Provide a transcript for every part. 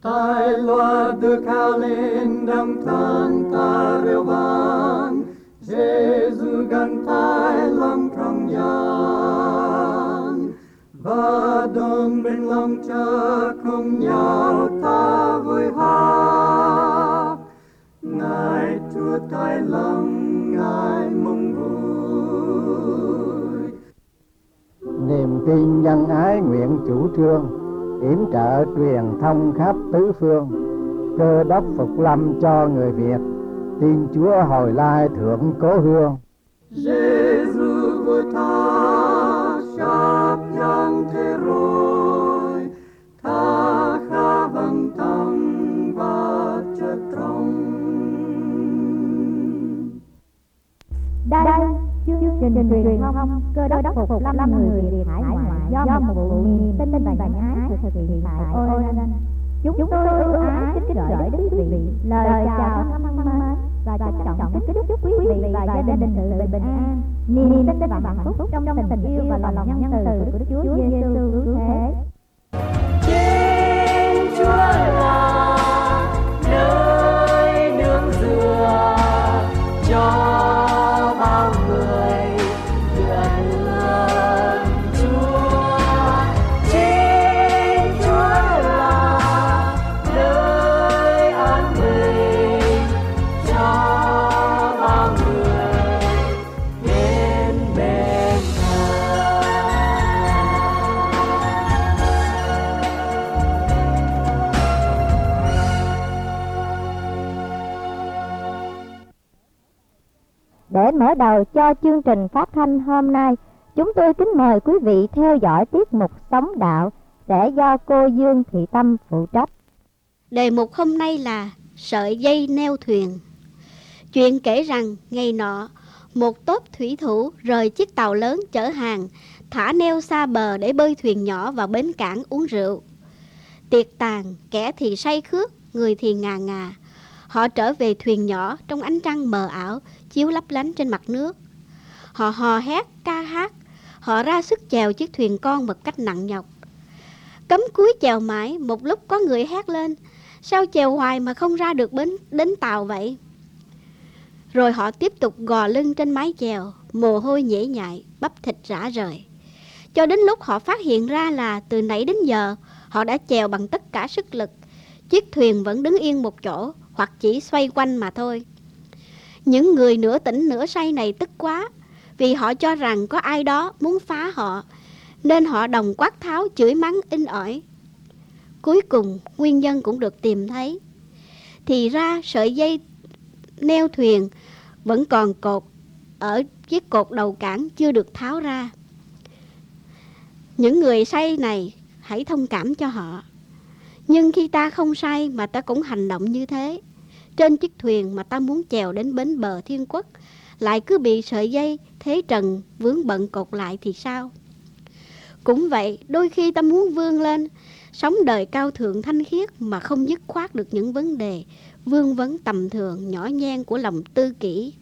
Tai loa được cao lên đâm than ta reo vang, Giêsu gần tai lòng trong gian, và đồng bên lòng cha cùng nhau ta vui hát. Ngài Chúa tai lòng, Ngài mong vui. Niềm tin nhân ái nguyện chủ trương, yểm trợ truyền thông khắp tứ phương. Cơ đốc phục lâm cho người Việt, tin Chúa hồi lai thượng cố hương. Giêsu vua ta sắp giáng thế rồi, ta khá bằng tâm và chất trong. Đây chương trình truyền thông Cơ đốc phục lâm người Việt hải ngoại do một vụ niềm tin và nhân ái thực hiện tại Oregon. Chúng tôi ưu ái kính gửi đến quý vị lời chào thân mến và trân trọng kính chúc quý vị và gia đình sự bình an, niềm tin và hạnh phúc trong tình yêu và lòng nhân từ của Đức Chúa Giêsu cứu thế. Trên Chúa là nơi nương dựa cho bao người dựa nương Chúa. Trên Chúa là nơi an bình cho bao người đến bên Thầy. Để mở đầu cho chương trình phát thanh hôm nay, chúng tôi kính mời quý vị theo dõi tiết mục Sống Đạo sẽ do cô Dương Thị Tâm phụ trách. Đề mục hôm nay là sợi dây neo thuyền. Chuyện kể rằng ngày nọ, một tốp thủy thủ rời chiếc tàu lớn chở hàng, thả neo xa bờ để bơi thuyền nhỏ vào bến cảng uống rượu. Tiệc tàn, kẻ thì say khước, người thì ngà ngà. Họ trở về thuyền nhỏ trong ánh trăng mờ ảo, chiếu lấp lánh trên mặt nước. Họ hò hét, ca hát. Họ ra sức chèo chiếc thuyền con một cách nặng nhọc. Cắm cúi chèo mãi, một lúc có người hét lên: sao chèo hoài mà không ra được đến tàu vậy? Rồi họ tiếp tục gò lưng trên mái chèo, mồ hôi nhễ nhại, bắp thịt rã rời. Cho đến lúc họ phát hiện ra là từ nãy đến giờ họ đã chèo bằng tất cả sức lực, chiếc thuyền vẫn đứng yên một chỗ hoặc chỉ xoay quanh mà thôi. Những người nửa tỉnh nửa say này tức quá, vì họ cho rằng có ai đó muốn phá họ, nên họ đồng quát tháo chửi mắng inh ỏi. Cuối cùng nguyên nhân cũng được tìm thấy. Thì ra sợi dây neo thuyền vẫn còn cột ở chiếc cột đầu cảng chưa được tháo ra. Những người say này hãy thông cảm cho họ. Nhưng khi ta không say mà ta cũng hành động như thế, trên chiếc thuyền mà ta muốn chèo đến bến bờ thiên quốc lại cứ bị sợi dây thế trần vướng bận cột lại thì sao? Cũng vậy, đôi khi ta muốn vươn lên, sống đời cao thượng thanh khiết mà không dứt khoát được những vấn đề vương vấn tầm thường nhỏ nhen của lòng tư kỷ.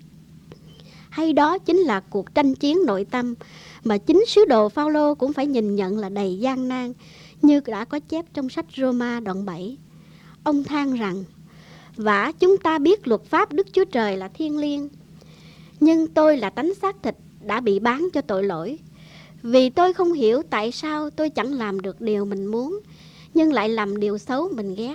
Hay đó chính là cuộc tranh chiến nội tâm mà chính sứ đồ Phao-lô cũng phải nhìn nhận là đầy gian nan, như đã có chép trong sách Roma đoạn 7. Ông than rằng: vả chúng ta biết luật pháp Đức Chúa Trời là thiêng liêng, nhưng tôi là tánh xác thịt đã bị bán cho tội lỗi. Vì tôi không hiểu tại sao tôi chẳng làm được điều mình muốn, nhưng lại làm điều xấu mình ghét.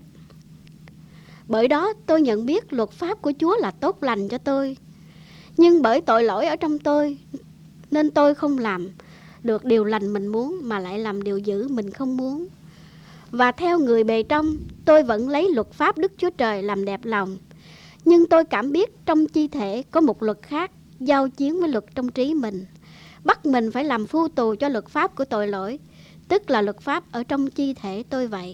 Bởi đó tôi nhận biết luật pháp của Chúa là tốt lành cho tôi, nhưng bởi tội lỗi ở trong tôi, nên tôi không làm được điều lành mình muốn, mà lại làm điều dữ mình không muốn. Và theo người bề trong, tôi vẫn lấy luật pháp Đức Chúa Trời làm đẹp lòng. Nhưng tôi cảm biết trong chi thể có một luật khác giao chiến với luật trong trí mình, bắt mình phải làm phu tù cho luật pháp của tội lỗi, tức là luật pháp ở trong chi thể tôi vậy.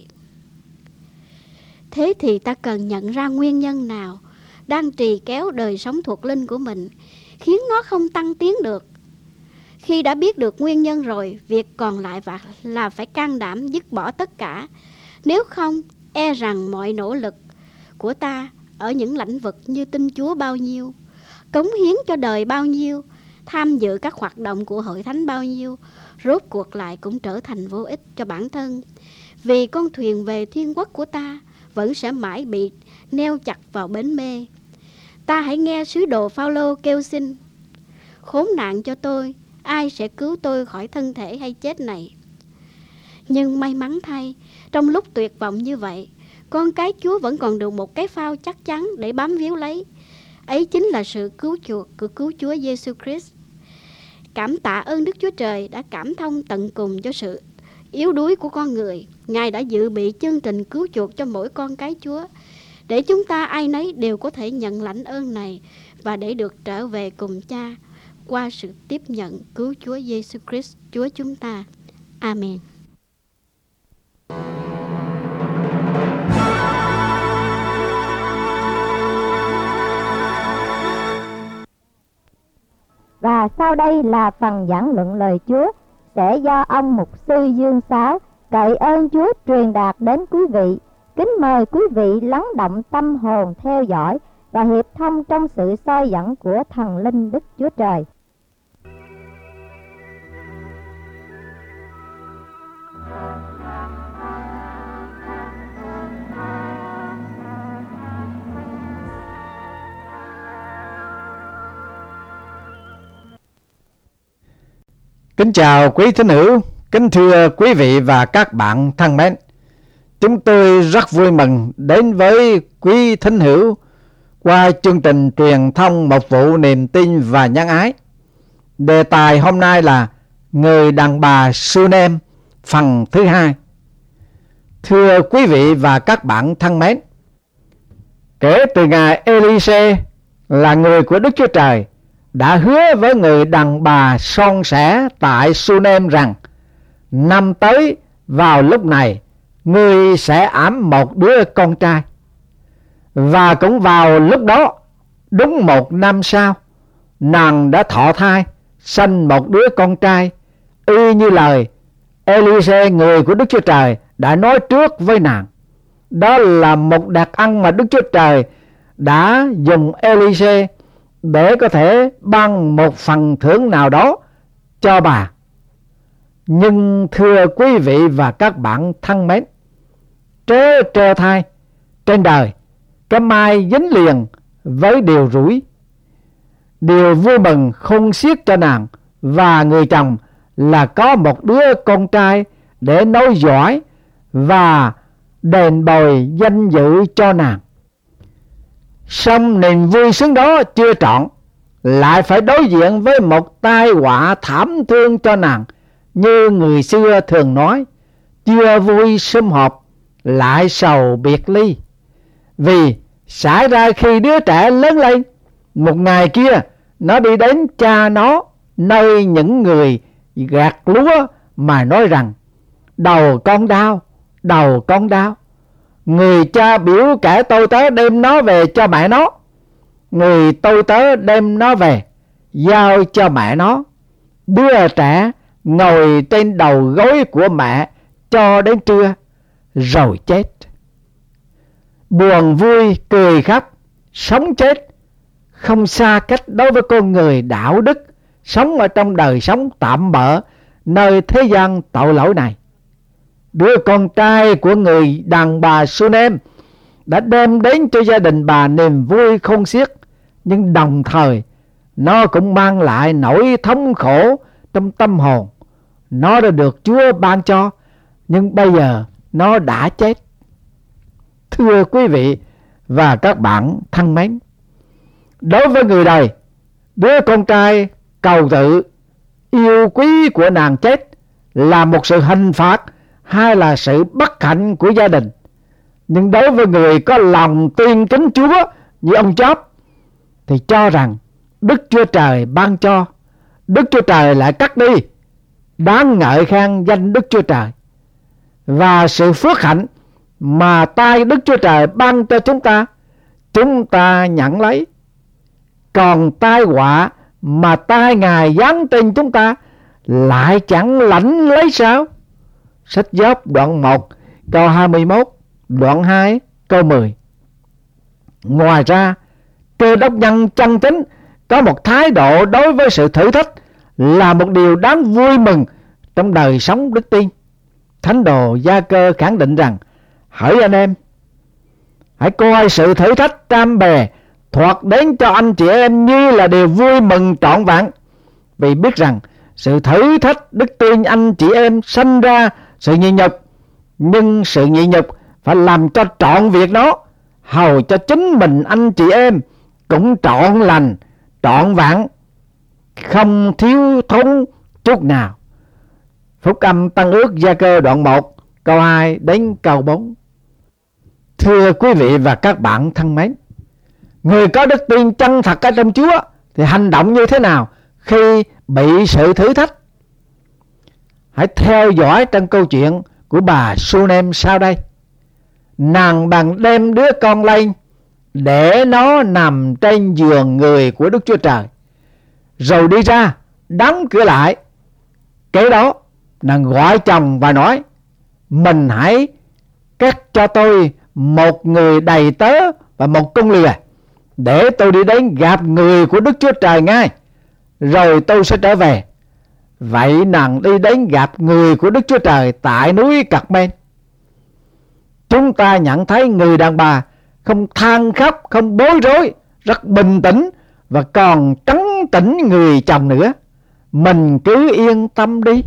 Thế thì ta cần nhận ra nguyên nhân nào đang trì kéo đời sống thuộc linh của mình, khiến nó không tăng tiến được. Khi đã biết được nguyên nhân rồi, việc còn lại là phải can đảm dứt bỏ tất cả. Nếu không, e rằng mọi nỗ lực của ta ở những lĩnh vực như tin Chúa bao nhiêu, cống hiến cho đời bao nhiêu, tham dự các hoạt động của hội thánh bao nhiêu, rốt cuộc lại cũng trở thành vô ích cho bản thân. Vì con thuyền về thiên quốc của ta vẫn sẽ mãi bị neo chặt vào bến mê. Ta hãy nghe sứ đồ Phao-lô kêu xin: khốn nạn cho tôi, ai sẽ cứu tôi khỏi thân thể hay chết này? Nhưng may mắn thay, trong lúc tuyệt vọng như vậy, con cái Chúa vẫn còn được một cái phao chắc chắn để bám víu lấy. Ấy chính là sự cứu chuộc của cứu Chúa Giêsu Christ. Cảm tạ ơn Đức Chúa Trời đã cảm thông tận cùng cho sự yếu đuối của con người. Ngài đã dự bị chương trình cứu chuộc cho mỗi con cái Chúa, để chúng ta ai nấy đều có thể nhận lãnh ơn này và để được trở về cùng Cha qua sự tiếp nhận cứu Chúa Giêsu Christ Chúa chúng ta. Amen. Và sau đây là phần giảng luận lời Chúa sẽ do ông mục sư Dương Sáo cậy ơn Chúa truyền đạt đến quý vị. Kính mời quý vị lắng động tâm hồn theo dõi và hiệp thông trong sự soi dẫn của thần linh Đức Chúa Trời. Kính chào quý thính hữu, kính thưa quý vị và các bạn thân mến. Chúng tôi rất vui mừng đến với quý thính hữu qua chương trình truyền thông Mục vụ Niềm tin và Nhân ái. Đề tài hôm nay là Người đàn bà Sunem phần thứ 2. Thưa quý vị và các bạn thân mến, kể từ ngày Elise là người của Đức Chúa Trời đã hứa với người đàn bà son sẻ tại Sunem rằng năm tới vào lúc này ngươi sẽ ẵm một đứa con trai. Và cũng vào lúc đó, đúng một năm sau, nàng đã thọ thai sanh một đứa con trai, y như lời Elise người của Đức Chúa Trời đã nói trước với nàng. Đó là một đặc ân mà Đức Chúa Trời đã dùng Elise để có thể ban một phần thưởng nào đó cho bà. Nhưng thưa quý vị và các bạn thân mến, trơ thai trên đời, cái mai dính liền với điều rủi. Điều vui mừng khôn xiết cho nàng và người chồng là có một đứa con trai để nối dõi và đền bồi danh dự cho nàng. Song niềm vui sướng đó chưa trọn, lại phải đối diện với một tai họa thảm thương cho nàng. Như người xưa thường nói, chưa vui sum họp, lại sầu biệt ly. Vì xảy ra khi đứa trẻ lớn lên, một ngày kia nó đi đến cha nó nơi những người gặt lúa mà nói rằng: đầu con đau, đầu con đau. Người cha biểu kẻ tôi tớ đem nó về cho mẹ nó. Người tôi tớ đem nó về giao cho mẹ nó. Đứa trẻ ngồi trên đầu gối của mẹ cho đến trưa rồi chết. Buồn vui cười khóc, sống chết không xa cách đối với con người đạo đức sống ở trong đời sống tạm bợ nơi thế gian tội lỗi này. Đứa con trai của người đàn bà Sunem đã đem đến cho gia đình bà niềm vui khôn xiết, nhưng đồng thời nó cũng mang lại nỗi thống khổ trong tâm hồn. Nó đã được Chúa ban cho, nhưng bây giờ nó đã chết. Thưa quý vị và các bạn thân mến, đối với người đời, đứa con trai cầu tự yêu quý của nàng chết là một sự hình phạt hay là sự bất hạnh của gia đình. Nhưng đối với người có lòng tin kính Chúa như ông Job thì cho rằng Đức Chúa Trời ban cho, Đức Chúa Trời lại cắt đi. Đáng ngợi khen danh Đức Chúa Trời. Và sự phước hạnh mà tay Đức Chúa Trời ban cho chúng ta nhận lấy. Còn tai họa mà tay Ngài giáng trên chúng ta lại chẳng lãnh lấy sao? Sách Gióp đoạn 1 câu 21, đoạn 2 câu 10. Ngoài ra, Cơ Đốc nhân chân chính có một thái độ đối với sự thử thách là một điều đáng vui mừng trong đời sống đức tin, thánh đồ Gia-cơ khẳng định rằng: hỡi anh em, hãy coi sự thử thách trăm bề thoạt đến cho anh chị em như là điều vui mừng trọn vẹn, vì biết rằng sự thử thách đức tin anh chị em sanh ra sự nhịn nhục, nhưng sự nhịn nhục phải làm cho trọn việc nó, hầu cho chính mình anh chị em cũng trọn lành, trọn vẹn, không thiếu thốn chút nào. Phúc âm Tân ước Gia-cơ đoạn 1 câu 2 đến câu 4. Thưa quý vị và các bạn thân mến, người có đức tin chân thật ở trong Chúa thì hành động như thế nào khi bị sự thử thách? Hãy theo dõi trong câu chuyện của bà Sunem sau đây. Nàng bèn đem đứa con lên để nó nằm trên giường người của Đức Chúa Trời, rồi đi ra đóng cửa lại. Kế đó nàng gọi chồng và nói: mình hãy cắt cho tôi một người đầy tớ và một con lừa, để tôi đi đến gặp người của Đức Chúa Trời ngay, rồi tôi sẽ trở về. Vậy nàng đi đến gặp người của Đức Chúa Trời tại núi Cật-men. Chúng ta nhận thấy người đàn bà không than khóc, không bối rối, rất bình tĩnh và còn trấn tĩnh người chồng nữa. Mình cứ yên tâm đi.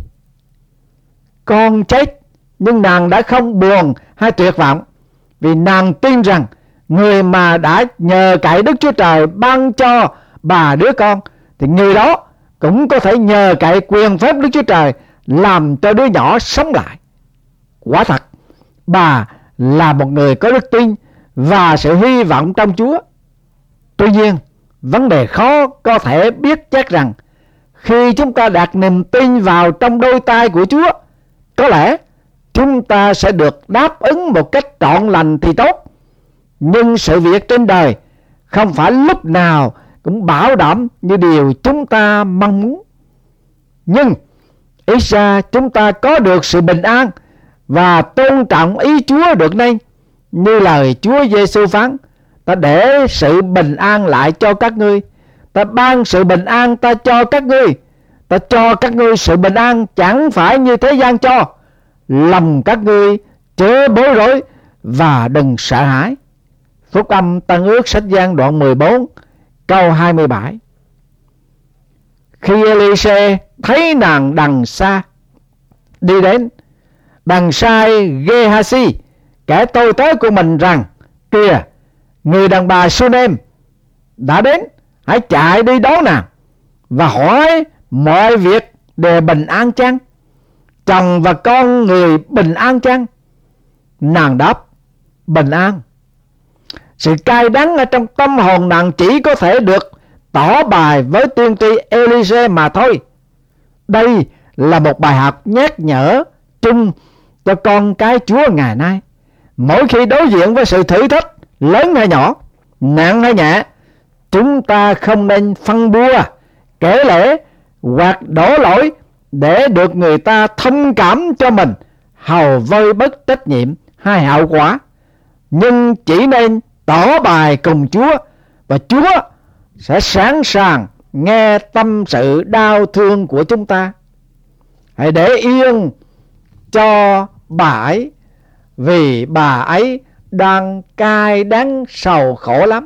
Con chết, nhưng nàng đã không buồn hay tuyệt vọng, vì nàng tin rằng người mà đã nhờ cậy Đức Chúa Trời ban cho bà đứa con, thì người đó cũng có thể nhờ cậy quyền phép Đức Chúa Trời làm cho đứa nhỏ sống lại. Quả thật, bà là một người có đức tin và sự hy vọng trong Chúa. Tuy nhiên, vấn đề khó có thể biết chắc rằng khi chúng ta đặt niềm tin vào trong đôi tay của Chúa, có lẽ chúng ta sẽ được đáp ứng một cách trọn lành thì tốt. Nhưng sự việc trên đời không phải lúc nào cũng bảo đảm như điều chúng ta mong muốn. Nhưng ít ra chúng ta có được sự bình an và tôn trọng ý Chúa được nên. Như lời Chúa Giêsu phán: ta để sự bình an lại cho các ngươi, ta ban sự bình an ta cho các ngươi, ta cho các ngươi sự bình an chẳng phải như thế gian cho. Lòng các ngươi chớ bối rối và đừng sợ hãi. Phúc âm Tân ước sách Giăng đoạn 14 câu 27. Khi Elise thấy nàng đằng xa đi đến, bèn sai Gehasi, kẻ tôi tớ của mình, rằng: kìa, người đàn bà Sunem đã đến, hãy chạy đi đón nàng và hỏi mọi việc đều bình an chăng? Chồng và con người bình an chăng? Nàng đáp: bình an. Sự cay đắng ở trong tâm hồn nàng chỉ có thể được tỏ bài với tiên tri Elise mà thôi. Đây là một bài học nhắc nhở chung cho con cái Chúa ngày nay. Mỗi khi đối diện với sự thử thách lớn hay nhỏ, nặng hay nhẹ, chúng ta không nên phân bua, kể lể hoặc đổ lỗi để được người ta thông cảm cho mình, hầu vơi bớt trách nhiệm hay hậu quả. Nhưng chỉ nên tỏ bài cùng Chúa, và Chúa sẽ sẵn sàng nghe tâm sự đau thương của chúng ta. Hãy để yên cho bà ấy, vì bà ấy đang cay đắng sầu khổ lắm.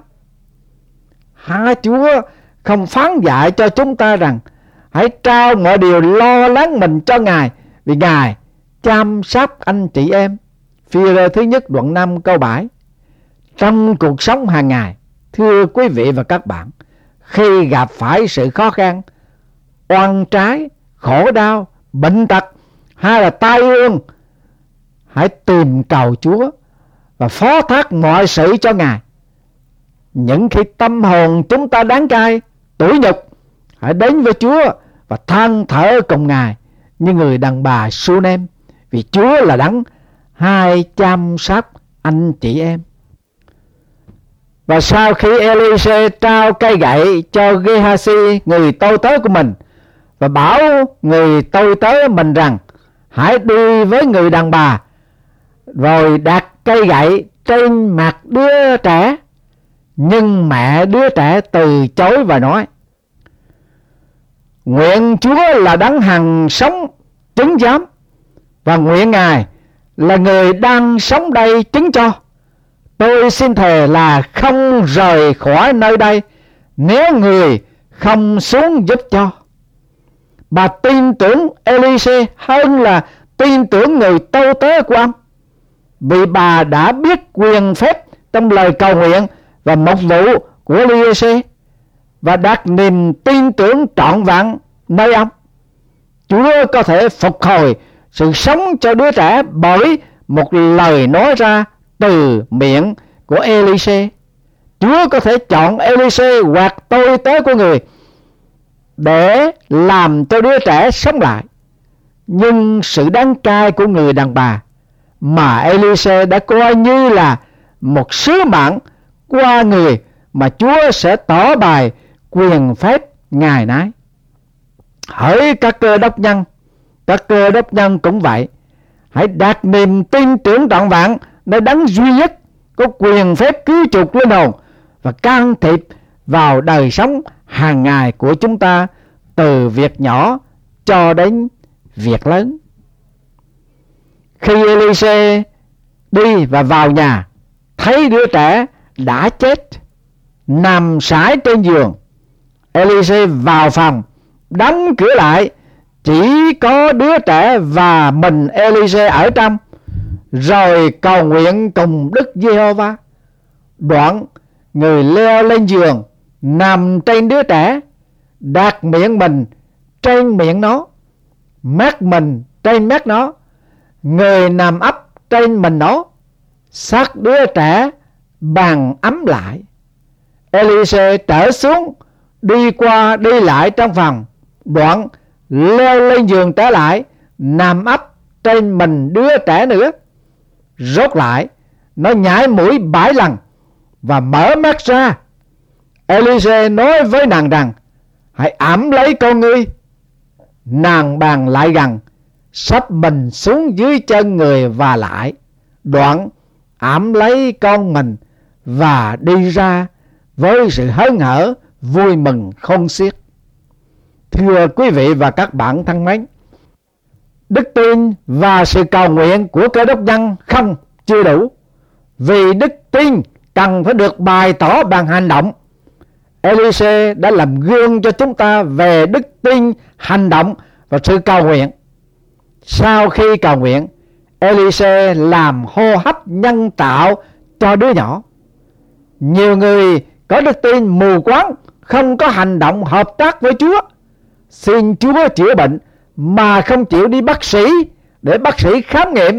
Chúa không phán dạy cho chúng ta rằng hãy trao mọi điều lo lắng mình cho Ngài, vì Ngài chăm sóc anh chị em. Phi-rơ thứ nhất đoạn 5 câu 7. Trong cuộc sống hàng ngày, thưa quý vị và các bạn, khi gặp phải sự khó khăn, oan trái, khổ đau, bệnh tật hay là tai ương, hãy tìm cầu Chúa và phó thác mọi sự cho Ngài. Những khi tâm hồn chúng ta đáng cay, tủi nhục, hãy đến với Chúa và than thở cùng Ngài như người đàn bà Sunem, vì Chúa là đấng hay chăm sóc anh chị em. Và sau khi Elise trao cây gậy cho Gehasi, người tôi tớ của mình, và bảo người tôi tớ mình rằng hãy đi với người đàn bà, rồi đặt cây gậy trên mặt đứa trẻ, nhưng mẹ đứa trẻ từ chối và nói: nguyện Chúa là đấng hằng sống chứng giám, và nguyện Ngài là người đang sống đây chứng cho. Tôi xin thề là không rời khỏi nơi đây nếu người không xuống giúp cho. Bà tin tưởng Elise hơn là tin tưởng người tâu tế của ông, vì bà đã biết quyền phép trong lời cầu nguyện và mục vụ của Elise và đặt niềm tin tưởng trọn vẹn nơi ông. Chúa có thể phục hồi sự sống cho đứa trẻ bởi một lời nói ra từ miệng của Elise. Chúa có thể chọn Elise hoặc tôi tớ của người để làm cho đứa trẻ sống lại. Nhưng sự đắng cay của người đàn bà mà Elise đã coi như là một sứ mạng qua người mà Chúa sẽ tỏ bài quyền phép ngày nay. Hỡi các cơ đốc nhân cũng vậy. Hãy đặt niềm tin tưởng trọn vẹn nơi Đấng duy nhất có quyền phép cứu chuộc linh hồn và can thiệp vào đời sống hàng ngày của chúng ta, từ việc nhỏ cho đến việc lớn. Khi Elise đi và vào nhà, thấy đứa trẻ đã chết nằm sải trên giường, Elise vào phòng đóng cửa lại, chỉ có đứa trẻ và mình Elise ở trong, rồi cầu nguyện cùng Đức Giê-hô-va. Đoạn người leo lên giường, nằm trên đứa trẻ, đặt miệng mình trên miệng nó, mắt mình trên mắt nó, người nằm ấp trên mình nó. Xác đứa trẻ bằng ấm lại. Elise trở xuống, đi qua đi lại trong phòng, đoạn leo lên giường trở lại, nằm ấp trên mình đứa trẻ nữa. Rốt lại, nó nhảy mũi 7 lần và mở mắt ra. Elise nói với nàng rằng: hãy ẵm lấy con ngươi. Nàng bàn lại gần, xách mình xuống dưới chân người và lại, đoạn ẵm lấy con mình và đi ra với sự hớn hở, vui mừng không xiết. Thưa quý vị và các bạn thân mến, đức tin và sự cầu nguyện của cơ đốc nhân chưa đủ, vì đức tin cần phải được bày tỏ bằng hành động. Elise đã làm gương cho chúng ta về đức tin, hành động và sự cầu nguyện. Sau khi cầu nguyện, Elise làm hô hấp nhân tạo cho đứa nhỏ. Nhiều người có đức tin mù quáng, không có hành động hợp tác với Chúa, xin Chúa chữa bệnh mà không chịu đi bác sĩ để bác sĩ khám nghiệm,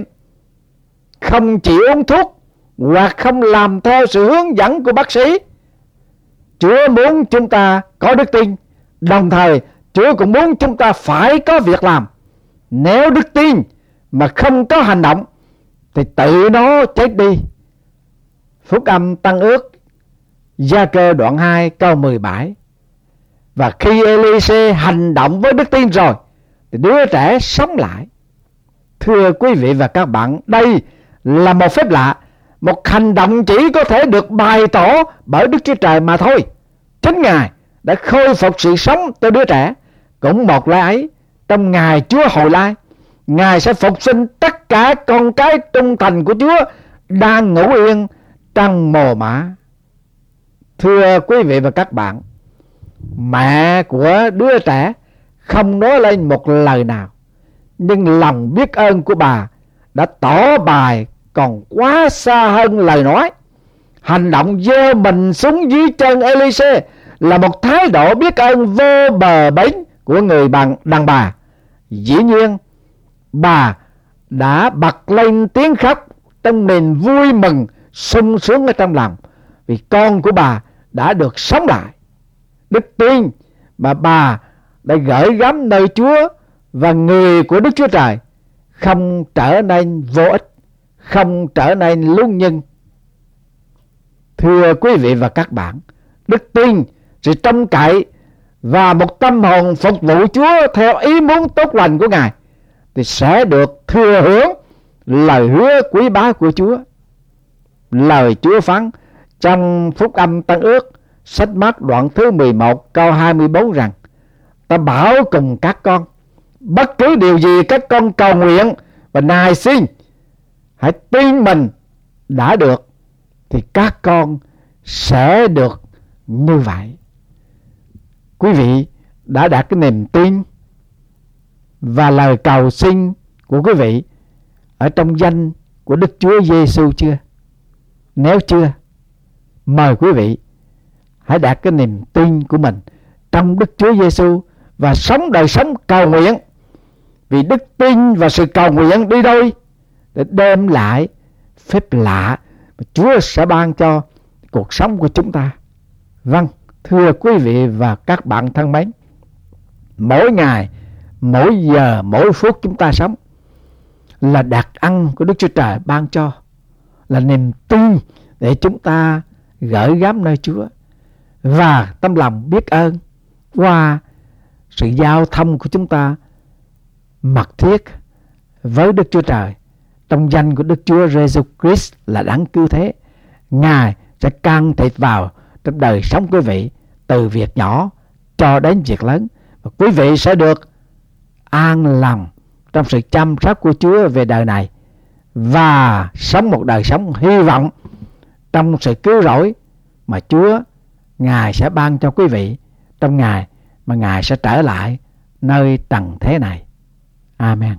không chịu uống thuốc hoặc không làm theo sự hướng dẫn của bác sĩ. Chúa muốn chúng ta có đức tin, đồng thời Chúa cũng muốn chúng ta phải có việc làm. Nếu đức tin mà không có hành động thì tự nó chết đi. Phúc âm Tân Ước Gia-cơ đoạn 2 câu 17. Và khi Elise hành động với đức tin rồi thì đứa trẻ sống lại. Thưa quý vị và các bạn, đây là một phép lạ, một hành động chỉ có thể được bày tỏ bởi Đức Chúa Trời mà thôi. Chính Ngài đã khôi phục sự sống cho đứa trẻ. Cũng một lẽ ấy, trong ngày Chúa hồi lai, Ngài sẽ phục sinh tất cả con cái trung thành của Chúa đang ngủ yên trong mồ mả. Thưa quý vị và các bạn, mẹ của đứa trẻ không nói lên một lời nào, nhưng lòng biết ơn của bà đã tỏ bài còn quá xa hơn lời nói. Hành động giơ mình xuống dưới chân Elise là một thái độ biết ơn vô bờ bến của người đàn bà. Dĩ nhiên, bà đã bật lên tiếng khóc trong niềm vui mừng sung sướng ở trong lòng, vì con của bà đã được sống lại. Đức tin mà bà đã gửi gắm nơi Chúa và người của Đức Chúa Trời không trở nên vô ích, không trở nên lung nhân. Thưa quý vị và các bạn, đức tin, sự trông cậy và một tâm hồn phục vụ Chúa theo ý muốn tốt lành của Ngài thì sẽ được thừa hưởng lời hứa quý báu của Chúa. Lời Chúa phán trong Phúc âm Tân Ước sách Mác đoạn thứ 11 câu 24 rằng: ta bảo cùng các con, Bất cứ điều gì các con cầu nguyện và nài xin, hãy tin mình đã được, thì các con sẽ được như vậy. Quý vị đã đặt cái niềm tin và lời cầu xin của quý vị ở trong danh của Đức Chúa Giêsu chưa? Nếu chưa, mời quý vị hãy đặt cái niềm tin của mình trong Đức Chúa Giêsu và sống đời sống cầu nguyện. Vì đức tin và sự cầu nguyện đi đôi để đem lại phép lạ mà Chúa sẽ ban cho cuộc sống của chúng ta. Vâng, thưa quý vị và các bạn thân mến, mỗi ngày, mỗi giờ, mỗi phút chúng ta sống là đặc ân của Đức Chúa Trời ban cho, là niềm tin để chúng ta gửi gắm nơi Chúa và tâm lòng biết ơn qua sự giao thông của chúng ta mật thiết với Đức Chúa Trời trong danh của Đức Chúa Giêsu Christ là Đấng Cứu Thế. Ngài sẽ can thiệp vào trong đời sống quý vị từ việc nhỏ cho đến việc lớn, và quý vị sẽ được an lòng trong sự chăm sóc của Chúa về đời này và sống một đời sống hy vọng trong sự cứu rỗi mà Chúa Ngài sẽ ban cho quý vị trong ngày mà Ngài sẽ trở lại nơi trần thế này. Amen.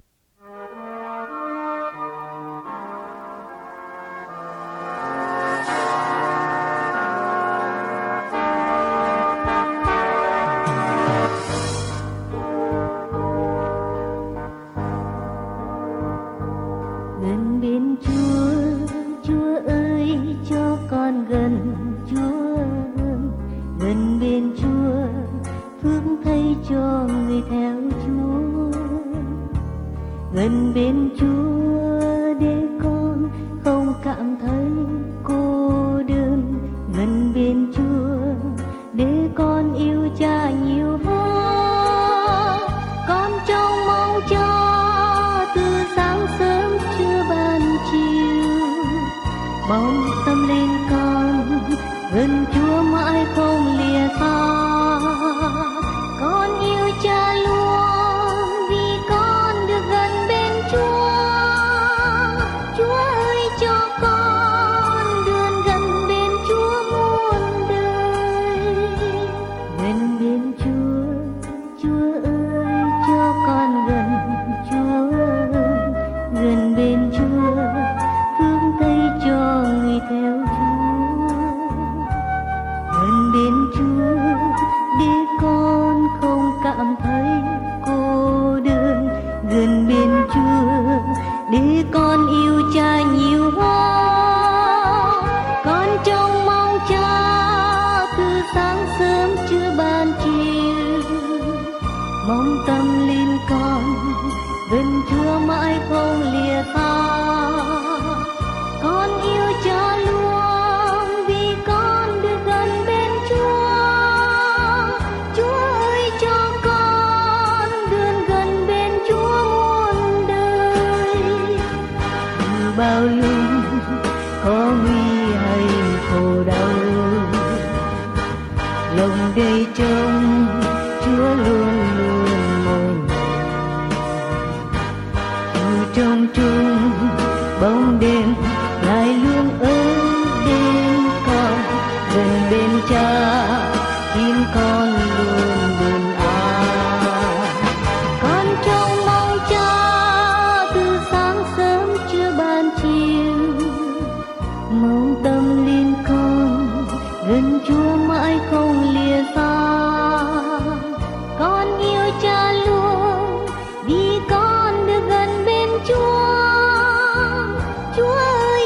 Gần bên Chúa, Chúa ơi cho con gần Chúa. Gần bên Chúa, phước thay cho người theo Chúa. Gần bên Chúa để con không cảm thấy cô đơn. Gần bên Chúa để con yêu Cha nhiều hơn. Con trông mong cho từ sáng sớm trưa ban chiều. Bóng tâm linh con gần Chúa mãi không lìa xa. Con yêu Cha luôn vì con được gần bên Chúa. Chúa ơi cho con đường gần bên Chúa muôn đời. Gần bên Chúa, Chúa ơi cho con gần Chúa. Gần bên Chúa, phương Tây cho người theo Chúa. Gần bên Chúa để con không cảm thấy cô đơn. Gần bên Chúa để con yêu Cha nhiều hơn. Con trông mong Cha từ sáng sớm trưa ban chiều. Mong tâm linh con gần Chúa mãi không lìa xa. Con yêu Cha luôn vì con được gần bên Chúa. Chúa ơi cho con đường gần bên Chúa muôn đời. Dù bao lúc có nguy hay khổ đau, lòng đầy trông Chúa luôn luôn mỗi ngày. Dù trong chung bóng đêm Ngài luôn ở bên con. Gần bên Cha tim con luôn bình an. Con trông mong Cha từ sáng sớm trưa ban chiều. Mong tâm linh con gần Chúa mãi không lìa xa. Con yêu Cha luôn vì con được gần bên Chúa. Chúa ơi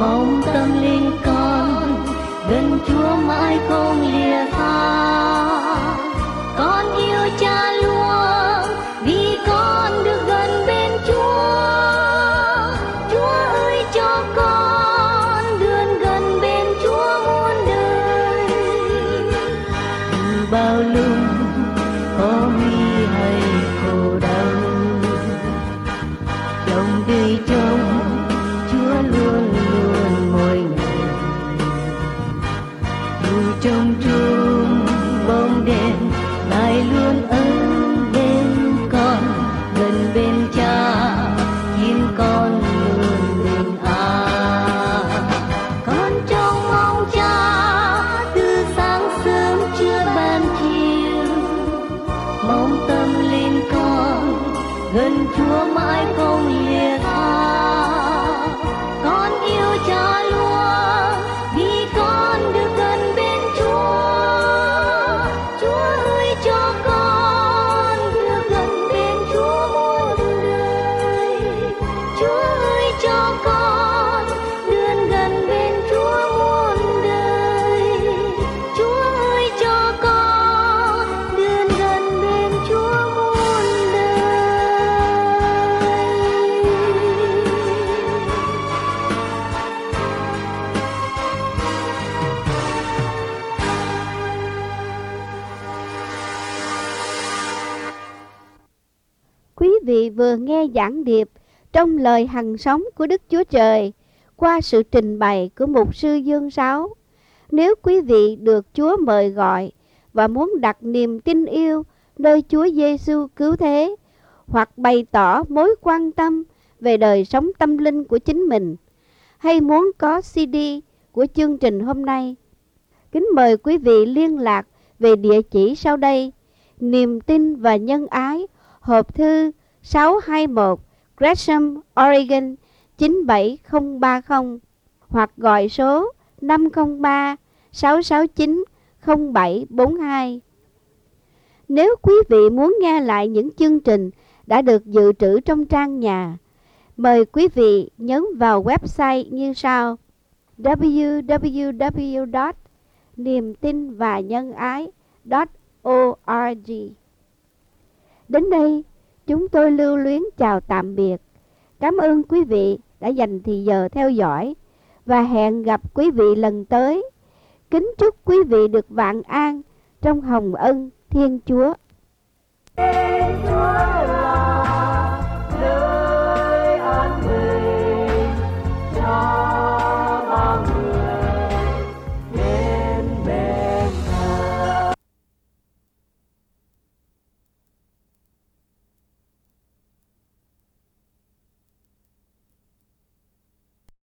mong tâm linh con gần Chúa mãi không lìa xa. Con yêu Cha luôn vì con được gần bên Chúa. Chúa ơi cho con được gần bên Chúa muôn đời. Dù bao lúc có nguy hay khổ đau, lòng đời trông Chúa luôn luôn mỗi ngày. Dù trong chung bóng đêm Ngài luôn ở bên con, gần bên Cha khiến con luôn bình an. Con trông mong Cha từ sáng sớm trưa ban chiều, mong tâm linh con gần Chúa mãi không lìa xa. Con yêu Cha luôn vì con được gần bên Chúa. Chúa ơi cho con được gần bên Chúa muôn đời. Chúa ơi cho con được gần bên Chúa muôn đời. Chúa ơi cho con được gần bên Chúa muôn đời. Quý vị vừa nghe giảng điệp trong lời hằng sống của Đức Chúa Trời qua sự trình bày của mục sư Dương Sáu. Nếu quý vị được Chúa mời gọi và muốn đặt niềm tin yêu nơi Chúa Giêsu cứu thế, hoặc bày tỏ mối quan tâm về đời sống tâm linh của chính mình, hay muốn có CD của chương trình hôm nay, kính mời quý vị liên lạc về địa chỉ sau đây: Niềm tin và nhân ái, hộp thư 621 Gresham, Oregon 97030, hoặc gọi số 503 669 0742. Nếu quý vị muốn nghe lại những chương trình đã được dự trữ trong trang nhà, mời quý vị nhấn vào website như sau: www.niềmtinvanhânái.org. Đến đây, chúng tôi lưu luyến chào tạm biệt. Cảm ơn quý vị đã dành thời giờ theo dõi và hẹn gặp quý vị lần tới. Kính chúc quý vị được vạn an trong hồng ân Thiên Chúa. Chúa